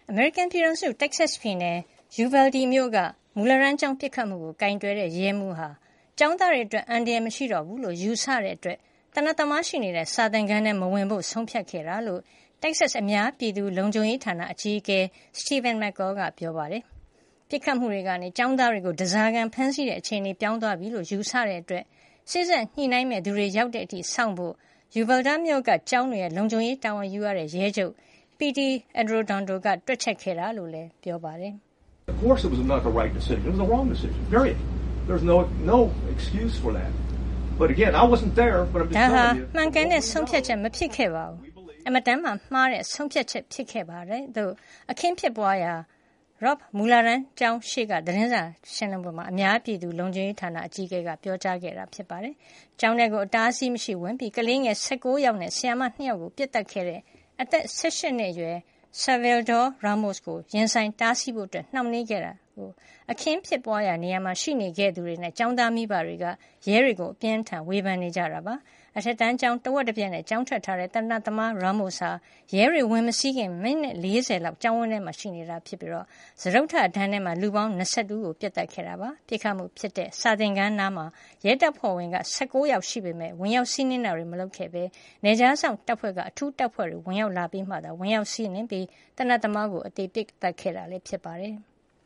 အမေရိကန်ပြည်ထောင်စုတက္ကဆက်ပြည်နယ်ယူဗယ်ဒီမြို့ကမူလတန်းကျောင်းပစ်ခတ်မှုကိုကင်တွယ်တဲ့ရဲမှူးဟာကျောင်းသားတွေအတွက်အန္တရာယ်မရှိတော့ဘူးလို့ယူဆတဲ့အတွက်သေနတ်သမားရှိနေတဲ့စာသင်ခန်းထဲမဝင်ဖို့ဆုံးဖြတ်ခဲ့တာလို့တက္ကဆက်အများပြည်သူလုံခြုံရေးဌာနအကြီးအကဲ Stephen McCall ကပြောပါတယ်။ပစ်ခတ်မှုတွေကနေကျောင်းသားတွေကိုဓားစာခံဖမ်းဆီးတဲ့အခြေအနေပြောင်းသွားပြီလို့ယူဆတဲ့အတွက်စေ့စပ်ညှိနှိုင်းမဲ့သူတွေရောက်တဲ့အထိစောင့်ဖို့ယူဗယ်ဒါမြို့ကကျောင်းတွေရဲ့လုံခြုံရေးတာဝန်ယူရတဲ့ရဲချုပ် P.T. Adrodondo ကတွက်ချက်ခဲ့တာလို့လည်းပြောပါတယ်။ Of course, it was not the right decision. It was the wrong decision. Period. There's no excuse for that. But again, I wasn't there, but I'm just telling you. မှန်ကန်တဲ့ဆုံးဖြတ်ချက်မဖြစ်ခဲ့ပါဘူး။အမတန်မှမှားတဲ့ဆုံးဖြတ်ချက်ဖြစ်ခဲ့ပါတယ်။သို့အခင်းဖြစ်ပွားရာ Rob မူလာရန်ကျောင်းရှိကသတင်းစာရှင်းလင်းပွဲမှာအများပြည်သူလုံခြုံရေးဌာနအကြီးအကဲကပြောကြားခဲ့တာဖြစ်ပါတယ်။ကျောင်းထဲကိုအတားအဆီးမရှိဝင်ပြီးကလေးငယ်16ယောက်နဲ့ဆရာမ2ယောက်ကိုပြစ်တက်ခဲ့တဲ့အသက်18နှစ်အရွယ် Salvador Ramos ကိုရင်ဆိုင်တားဆီးဖို့နှောင့်နှေးခဲ့တာကိုအခင်းဖြစ်ပွားရာနေရာမှာရှိနေခဲ့သူတွေနဲ့ကျောင်းသားမိဘတွေကရဲတွေကိုအပြင်းထန်ဝေဖန်နေကြတာပါ။အထက်တန်းကျောင်းတဝက်တစ်ပြက်နဲ့ကျောင်းထွက်ထားတဲ့တနတ်သမား Ramos ဟာရဲတွေဝင်မစည်းခင်မိနစ်40လောက်ကျောင်းဝင်းထဲမှာရှိနေတာဖြစ်ပြီးစတုတ္ထတန်းထဲမှာလူပေါင်း22ကိုပြစ်တက်ခဲ့တာပါ။ပြစ်ခတ်မှုဖြစ်တဲ့စာသင်ခန်းနားမှာရဲတပ်ဖွဲ့ဝင်က16ယောက်ရှိပေမဲ့ဝင်ရောက်စီးနင်းတာတွေမလုပ်ခဲ့ဘဲနေကြားဆောင်တပ်ဖွဲ့ကအထူးတပ်ဖွဲ့တွေဝင်ရောက်လာပြီးမှသာဝင်ရောက်စီးနင်းပြီးတနတ်သမားကိုအသေးပစ်တက်ခဲ့တာလည်းဖြစ်ပါတယ်။